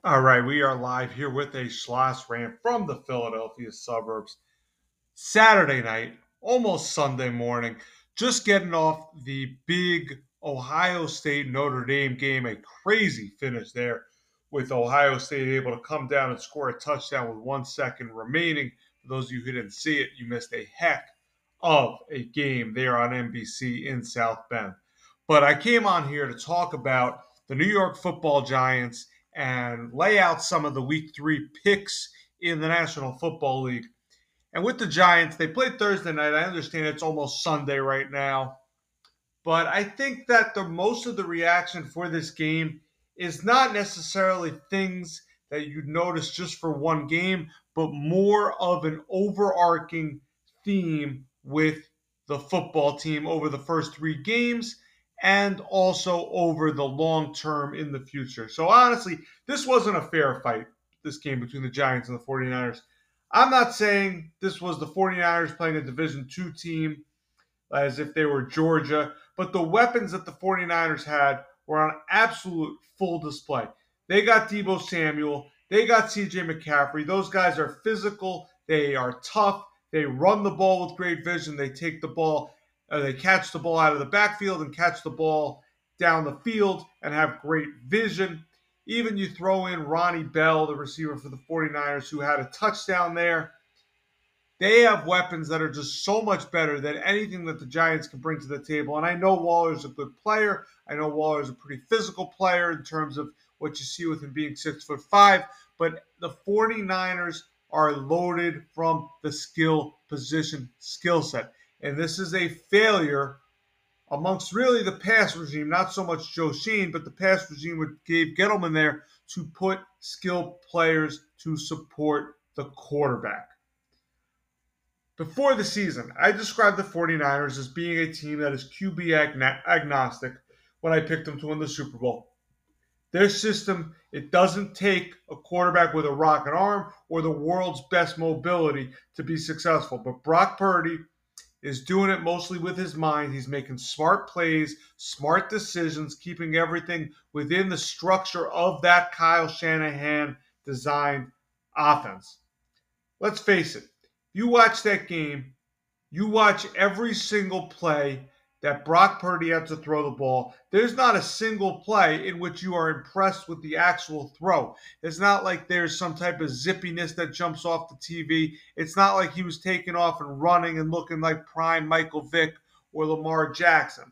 All right, we are live here with a Schloss rant from the Philadelphia suburbs. Saturday night, almost Sunday morning, just getting off the big Ohio State Notre Dame game. A crazy finish there with Ohio State able to come down and score a touchdown with 1 second remaining. For those of you who didn't see it, you missed a heck of a game there on NBC in South Bend. But I came on here to talk about the New York football Giants and lay out some of the week 3 picks in the National Football League. And with the Giants, they played Thursday night. I understand it's almost Sunday right now. But I think that the most of the reaction for this game is not necessarily things that you'd notice just for one game, but more of an overarching theme with the football team over the first 3 games and also over the long term in the future. So honestly, this wasn't a fair fight, this game between the Giants and the 49ers. I'm not saying this was the 49ers playing a Division II team as if they were Georgia. But the weapons that the 49ers had were on absolute full display. They got Debo Samuel. They got CJ McCaffrey. Those guys are physical. They are tough. They run the ball with great vision. They take the ball, they catch the ball out of the backfield and catch the ball down the field and have great vision. Even you throw in Ronnie Bell, the receiver for the 49ers, who had a touchdown there. They have weapons that are just so much better than anything that the Giants can bring to the table. And I know Waller's a good player. I know Waller's a pretty physical player in terms of what you see with him being 6'5". But the 49ers are loaded from the skill position skill set. And this is a failure amongst really the past regime, not so much Joe Sheen, but the past regime with Gabe Gettleman there to put skilled players to support the quarterback. Before the season, I described the 49ers as being a team that is QB agnostic when I picked them to win the Super Bowl. Their system, it doesn't take a quarterback with a rocket arm or the world's best mobility to be successful. But Brock Purdy is doing it mostly with his mind. He's making smart plays, smart decisions, keeping everything within the structure of that Kyle Shanahan designed offense. Let's face it, you watch that game, you watch every single play that Brock Purdy had to throw the ball. There's not a single play in which you are impressed with the actual throw. It's not like there's some type of zippiness that jumps off the TV. It's not like he was taking off and running and looking like prime Michael Vick or Lamar Jackson.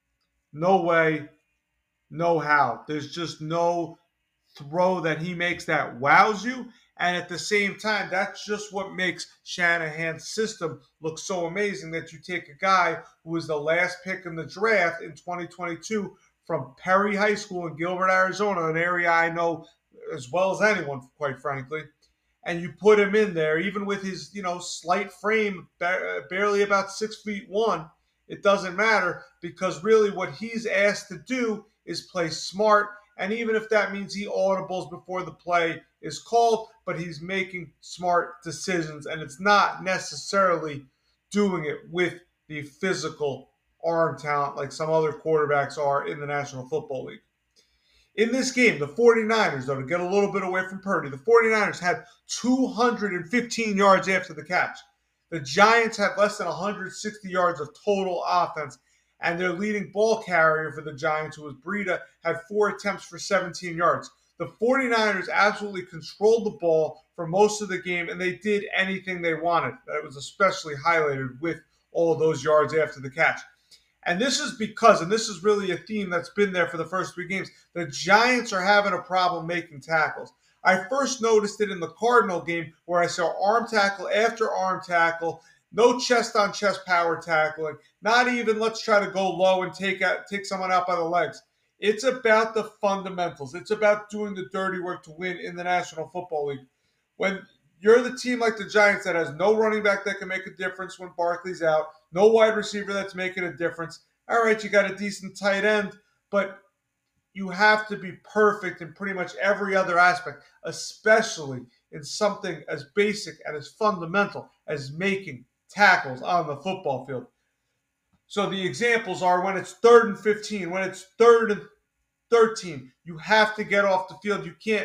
No way, no how. There's just no throw that he makes that wows you. And at the same time, that's just what makes Shanahan's system look so amazing that you take a guy who was the last pick in the draft in 2022 from Perry High School in Gilbert, Arizona, an area I know as well as anyone, quite frankly, and you put him in there, even with his, slight frame, barely about 6'1". It doesn't matter because really what he's asked to do is play smart. And even if that means he audibles before the play is called, but he's making smart decisions. And it's not necessarily doing it with the physical arm talent like some other quarterbacks are in the National Football League. In this game, the 49ers, though, to get a little bit away from Purdy, the 49ers had 215 yards after the catch. The Giants had less than 160 yards of total offense, and their leading ball carrier for the Giants, who was Breida, had 4 attempts for 17 yards. The 49ers absolutely controlled the ball for most of the game, and they did anything they wanted. That was especially highlighted with all of those yards after the catch. And this is because, and this is really a theme that's been there for the first 3 games, the Giants are having a problem making tackles. I first noticed it in the Cardinal game where I saw arm tackle after arm tackle, no chest-on-chest power tackling, not even let's try to go low and take someone out by the legs. It's about the fundamentals. It's about doing the dirty work to win in the National Football League. When you're the team like the Giants that has no running back that can make a difference when Barkley's out, no wide receiver that's making a difference. All right, you got a decent tight end, but you have to be perfect in pretty much every other aspect, especially in something as basic and as fundamental as making tackles on the football field. So the examples are when it's 3rd and 15, when it's 3rd and 13, you have to get off the field. You can't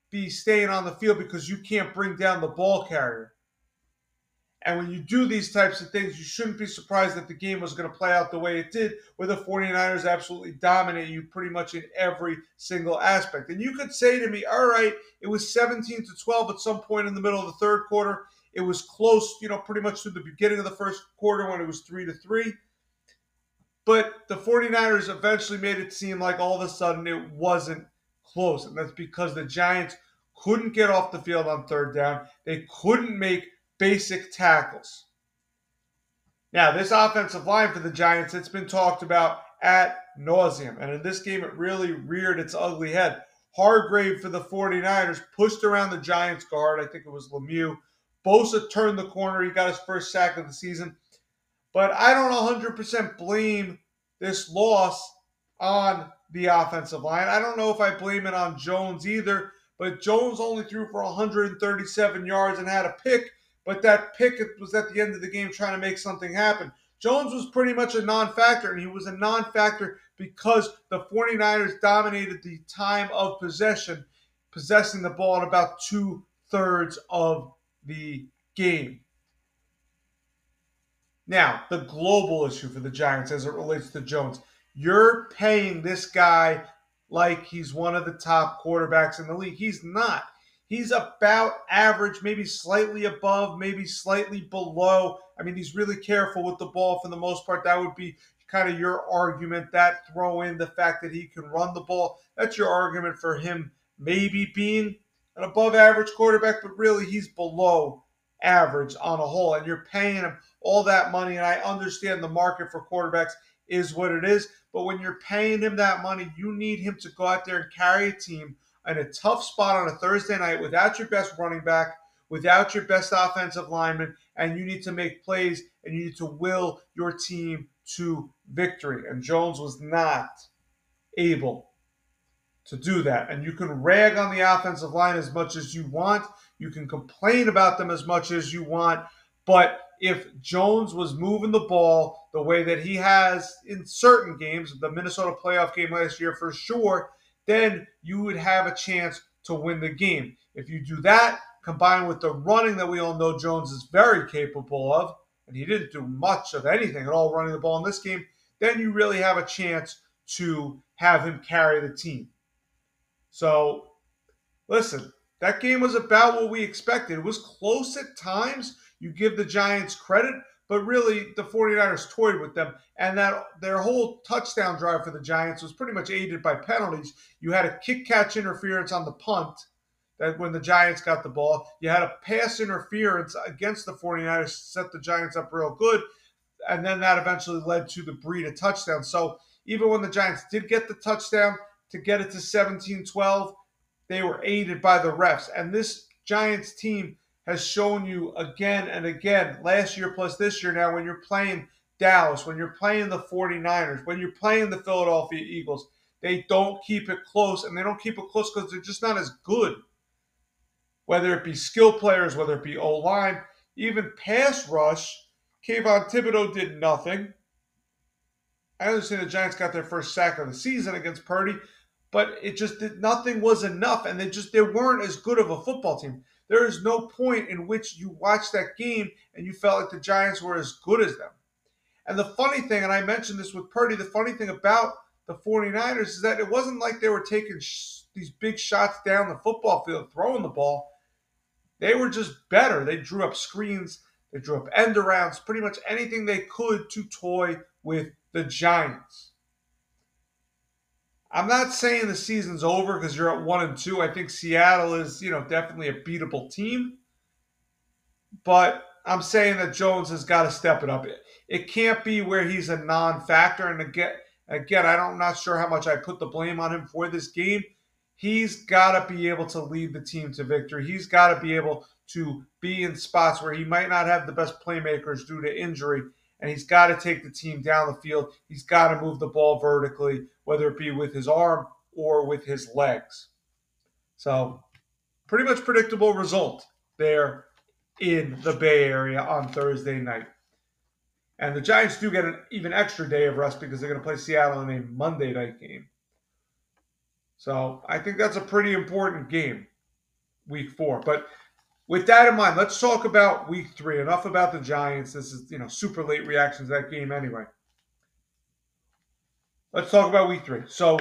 be staying on the field because you can't bring down the ball carrier. And when you do these types of things, you shouldn't be surprised that the game was going to play out the way it did, where the 49ers absolutely dominate you pretty much in every single aspect. And you could say to me, all right, it was 17-12 at some point in the middle of the third quarter. It was close, pretty much through the beginning of the first quarter when it was 3-3. But the 49ers eventually made it seem like all of a sudden it wasn't close. And that's because the Giants couldn't get off the field on third down. They couldn't make basic tackles. Now, this offensive line for the Giants, it's been talked about ad nauseum. And in this game, it really reared its ugly head. Hargrave for the 49ers pushed around the Giants guard. I think it was Lemieux. Bosa turned the corner. He got his first sack of the season. But I don't 100% blame this loss on the offensive line. I don't know if I blame it on Jones either. But Jones only threw for 137 yards and had a pick. But that pick was at the end of the game trying to make something happen. Jones was pretty much a non-factor, and he was a non-factor because the 49ers dominated the time of possession, possessing the ball in about 2/3 of the game. Now, the global issue for the Giants as it relates to Jones. You're paying this guy like he's one of the top quarterbacks in the league. He's not. He's about average, maybe slightly above, maybe slightly below. I mean, he's really careful with the ball for the most part. That would be kind of your argument. That throw in the fact that he can run the ball. That's your argument for him maybe being an above average quarterback, but really he's below average on a whole. And you're paying him all that money. And I understand the market for quarterbacks is what it is. But when you're paying him that money, you need him to go out there and carry a team in a tough spot on a Thursday night without your best running back, without your best offensive lineman, and you need to make plays and you need to will your team to victory. And Jones was not able to do that. And you can rag on the offensive line as much as you want. You can complain about them as much as you want. But if Jones was moving the ball the way that he has in certain games, the Minnesota playoff game last year for sure, then you would have a chance to win the game. If you do that, combined with the running that we all know Jones is very capable of, and he didn't do much of anything at all running the ball in this game, then you really have a chance to have him carry the team. So, listen, that game was about what we expected. It was close at times. You give the Giants credit, but really the 49ers toyed with them. And that their whole touchdown drive for the Giants was pretty much aided by penalties. You had a kick-catch interference on the punt that when the Giants got the ball. You had a pass interference against the 49ers, set the Giants up real good. And then that eventually led to the Breida touchdown. So even when the Giants did get the touchdown to get it to 17-12, they were aided by the refs. And this Giants team has shown you again and again, last year plus this year now, when you're playing Dallas, when you're playing the 49ers, when you're playing the Philadelphia Eagles, they don't keep it close. And they don't keep it close because they're just not as good. Whether it be skill players, whether it be O-line, even pass rush, Kayvon Thibodeau did nothing. I understand the Giants got their first sack of the season against Purdy, but it just nothing was enough, and they weren't as good of a football team. There is no point in which you watched that game and you felt like the Giants were as good as them. And the funny thing, and I mentioned this with Purdy, the funny thing about the 49ers is that it wasn't like they were taking these big shots down the football field, throwing the ball. They were just better. They drew up screens, they drew up end arounds, pretty much anything they could to toy with the Giants. I'm not saying the season's over because you're at 1-2. I think Seattle is, definitely a beatable team. But I'm saying that Jones has got to step it up. It can't be where he's a non-factor. And again, I'm not sure how much I put the blame on him for this game. He's got to be able to lead the team to victory. He's got to be able to be in spots where he might not have the best playmakers due to injury. And he's got to take the team down the field. He's got to move the ball vertically, whether it be with his arm or with his legs. So, pretty much predictable result there in the Bay Area on Thursday night. And the Giants do get an even extra day of rest because they're going to play Seattle in a Monday night game. So, I think that's a pretty important game. week 4. But with that in mind, let's talk about week 3. Enough about the Giants. This is, super late reactions to that game anyway. Let's talk about week 3. So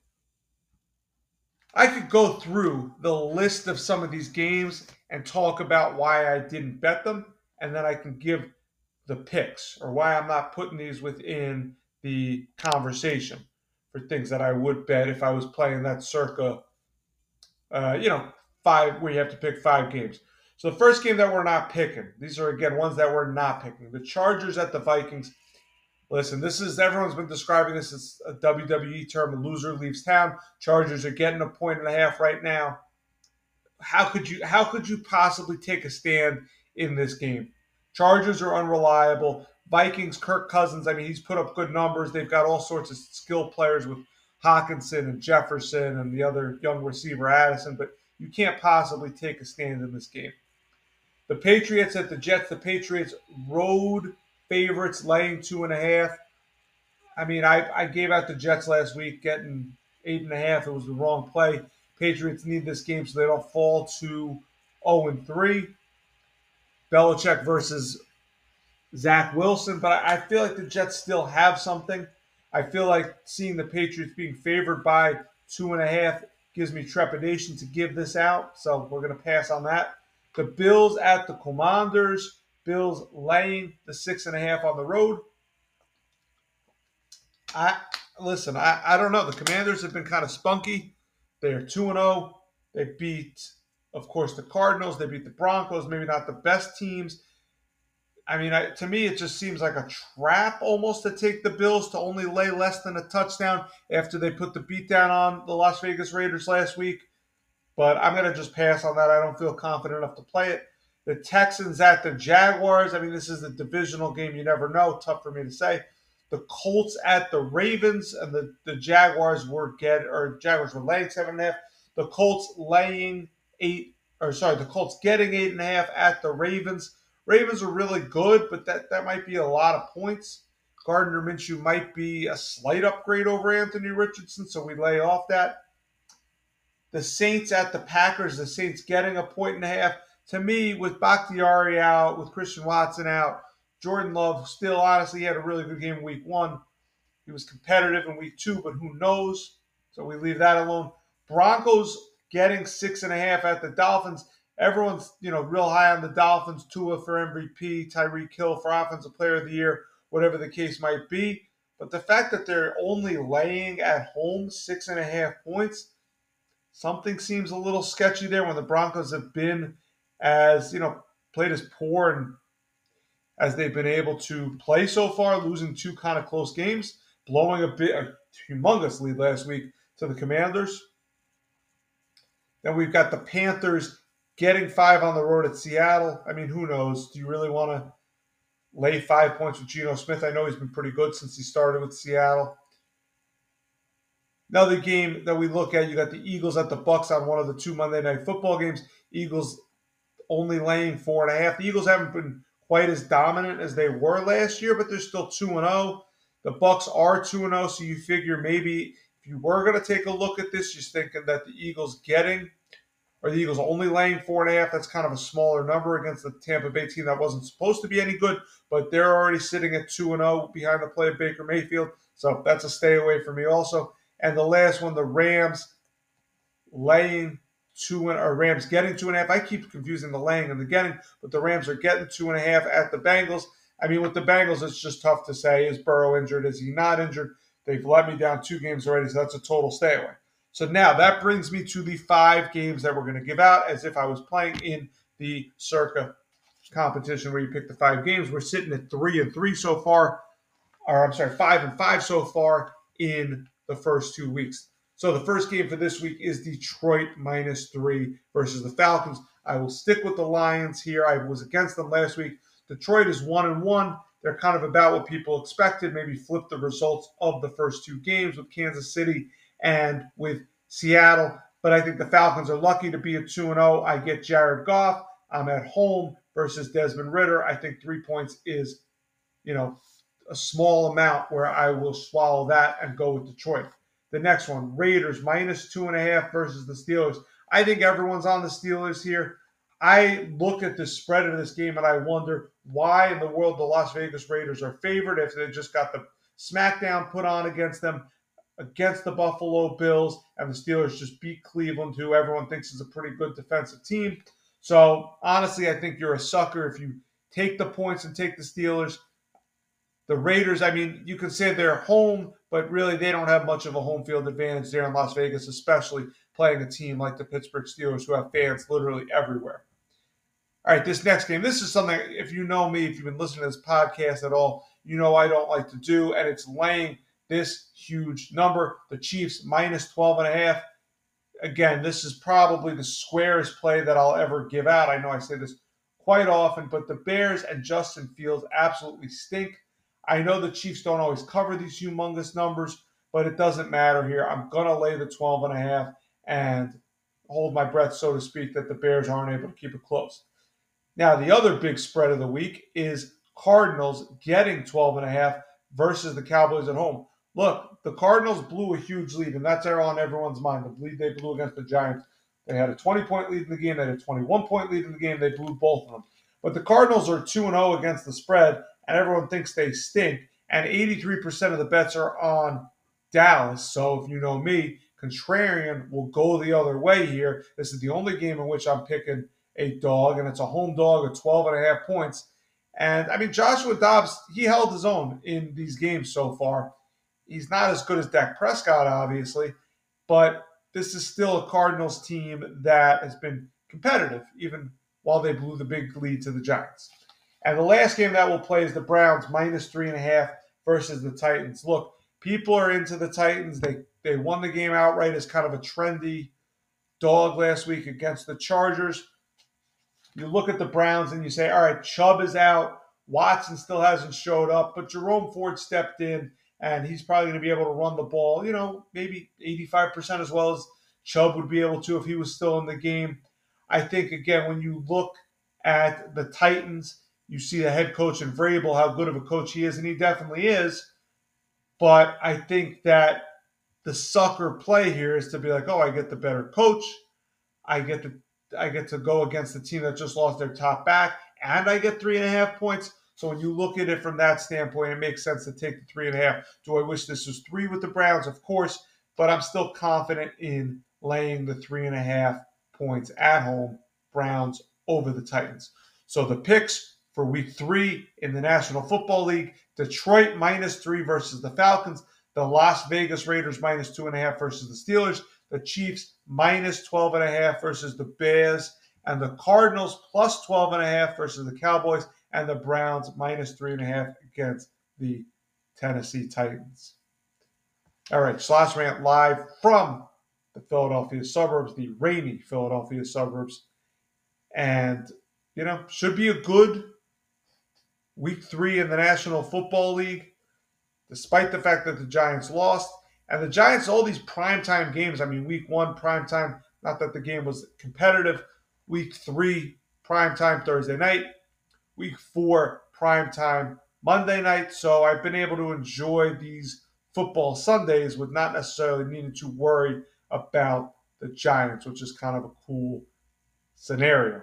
I could go through the list of some of these games and talk about why I didn't bet them, and then I can give the picks or why I'm not putting these within the conversation for things that I would bet if I was playing that circa, uh, you know, 5 where you have to pick 5 games. So the first game that we're not picking, these are again ones that we're not picking. The Chargers at the Vikings. Listen, this is everyone's been describing this as a WWE term. The loser leaves town. Chargers are getting a point and a half right now. How could you possibly take a stand in this game? Chargers are unreliable. Vikings, Kirk Cousins, I mean, he's put up good numbers. They've got all sorts of skill players with Hawkinson and Jefferson and the other young receiver Addison, but you can't possibly take a stand in this game. The Patriots at the Jets. The Patriots road favorites laying 2.5. I mean, I gave out the Jets last week getting 8.5. It was the wrong play. Patriots need this game so they don't fall to 0-3. Belichick versus Zach Wilson, but I feel like the Jets still have something. I feel like seeing the Patriots being favored by 2.5 gives me trepidation to give this out, so we're going to pass on that. The Bills at the Commanders. Bills laying the 6.5 on the road. I listen. I don't know. The Commanders have been kind of spunky. They are 2-0. They beat, of course, the Cardinals. They beat the Broncos. Maybe not the best teams. I mean, to me, it just seems like a trap almost to take the Bills to only lay less than a touchdown after they put the beat down on the Las Vegas Raiders last week. But I'm going to just pass on that. I don't feel confident enough to play it. The Texans at the Jaguars. I mean, this is a divisional game. You never know. Tough for me to say. The Colts at the Ravens, and the Jaguars Jaguars were laying 7.5. The Colts laying 8, or sorry, the Colts getting 8.5 at the Ravens. Ravens are really good, but that might be a lot of points. Gardner Minshew might be a slight upgrade over Anthony Richardson, so we lay off that. The Saints at the Packers, the Saints getting a point and a half. To me, with Bakhtiari out, with Christian Watson out, Jordan Love still, honestly, he had a really good game in week 1. He was competitive in week 2, but who knows? So we leave that alone. Broncos getting 6.5 at the Dolphins. Everyone's, real high on the Dolphins. Tua for MVP, Tyreek Hill for Offensive Player of the Year, whatever the case might be. But the fact that they're only laying at home 6.5 points, something seems a little sketchy there when the Broncos have been played as poor and as they've been able to play so far, losing 2 kind of close games, blowing a humongous lead last week to the Commanders. Then we've got the Panthers getting 5 on the road at Seattle. I mean, who knows? Do you really want to lay 5 points with Geno Smith? I know he's been pretty good since he started with Seattle. Another game that we look at, you got the Eagles at the Bucks on one of the 2 Monday Night Football games. Eagles only laying 4.5. The Eagles haven't been quite as dominant as they were last year, but they're still 2-0. The Bucks are 2-0, so you figure maybe if you were going to take a look at this, you're thinking that the Eagles only laying 4.5. That's kind of a smaller number against the Tampa Bay team that wasn't supposed to be any good, but they're already sitting at 2-0 behind the play of Baker Mayfield, so that's a stay away for me also. And the last one, the Rams laying Rams getting 2.5. I keep confusing the laying and the getting, but the Rams are getting 2.5 at the Bengals. I mean, with the Bengals, it's just tough to say. Is Burrow injured? Is he not injured? They've let me down 2 games already, so that's a total stay away. So now that brings me to the 5 games that we're going to give out as if I was playing in the Circa competition where you pick the 5 games. We're sitting at 3-3 so far, or I'm sorry, 5-5 so far in the first 2 weeks. So the first game for this week is Detroit -3 versus the Falcons. I will stick with the Lions here. I was against them last week. Detroit is 1-1. They're kind of about what people expected, maybe flip the results of the first 2 games with Kansas City and with Seattle. But I think the Falcons are lucky to be at 2-0. I get Jared Goff. I'm at home versus Desmond Ridder. I think 3 points is, a small amount where I will swallow that and go with Detroit. The next one, Raiders -2.5 versus the Steelers. I think everyone's on the Steelers here. I look at the spread of this game and I wonder why in the world the Las Vegas Raiders are favored if they just got the smackdown put on against them, against the Buffalo Bills, and the Steelers just beat Cleveland, who everyone thinks is a pretty good defensive team. So honestly, I think you're a sucker if you take the points and take the Steelers. The Raiders, I mean, you could say they're home, but really they don't have much of a home field advantage there in Las Vegas, especially playing a team like the Pittsburgh Steelers who have fans literally everywhere. All right, this next game, this is something, if you know me, if you've been listening to this podcast at all, you know I don't like to do, and it's laying this huge number. The Chiefs -12.5. Again, this is probably the squarest play that I'll ever give out. I know I say this quite often, but the Bears and Justin Fields absolutely stink. I know the Chiefs don't always cover these humongous numbers, but it doesn't matter here. I'm going to lay the 12.5 and hold my breath, so to speak, that the Bears aren't able to keep it close. Now, the other big spread of the week is Cardinals getting 12.5 versus the Cowboys at home. Look, the Cardinals blew a huge lead, and that's on everyone's mind. The lead they blew against the Giants. They had a 20-point lead in the game. They had a 21-point lead in the game. They blew both of them. But the Cardinals are 2-0 against the spread, and everyone thinks they stink. And 83% of the bets are on Dallas. So if you know me, contrarian will go the other way here. This is the only game in which I'm picking a dog, and it's a home dog at 12.5 points. And I mean, Joshua Dobbs, he held his own in these games so far. He's not as good as Dak Prescott, obviously, but this is still a Cardinals team that has been competitive, even while they blew the big lead to the Giants. And the last game that we'll play is the Browns -3.5 versus the Titans. Look, people are into the Titans. They won the game outright as kind of a trendy dog last week against the Chargers. You look at the Browns and you say, all right, Chubb is out. Watson still hasn't showed up, but Jerome Ford stepped in, and he's probably going to be able to run the ball, maybe 85% as well as Chubb would be able to if he was still in the game. I think, again, when you look at the Titans, you see the head coach in Vrabel, how good of a coach he is, and he definitely is. But I think that the sucker play here is to be like, oh, I get the better coach. I get to go against the team that just lost their top back, and I get 3.5 points. So when you look at it from that standpoint, it makes sense to take the 3.5. Do I wish this was 3 with the Browns? Of course, but I'm still confident in laying the 3.5 points at home, Browns over the Titans. So the picks for week 3 in the National Football League: Detroit -3 versus the Falcons, the Las Vegas Raiders -2.5 versus the Steelers, the Chiefs -12.5 versus the Bears, and the Cardinals +12.5 versus the Cowboys, and the Browns -3.5 against the Tennessee Titans. All right, Slosh Rant live from the Philadelphia suburbs, the rainy Philadelphia suburbs. And, should be a good week 3 in the National Football League, despite the fact that the Giants lost. And the Giants, all these primetime games, I mean, week 1, primetime, not that the game was competitive. Week 3, primetime Thursday night. Week 4, primetime Monday night. So I've been able to enjoy these football Sundays with not necessarily needing to worry about the Giants, which is kind of a cool scenario.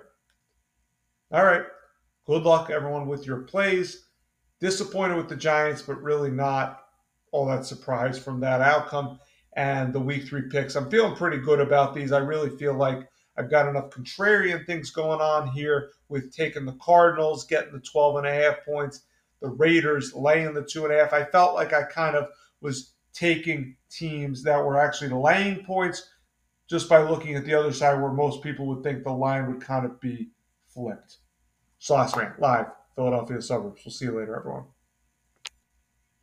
All right. Good luck, everyone, with your plays. Disappointed with the Giants, but really not all that surprised from that outcome and the week 3 picks. I'm feeling pretty good about these. I really feel like I've got enough contrarian things going on here with taking the Cardinals, getting the 12.5 points, the Raiders laying the 2.5. I felt like I kind of was taking teams that were actually laying points just by looking at the other side where most people would think the line would kind of be flipped. Slosh Rant live, Philadelphia suburbs. We'll see you later, everyone.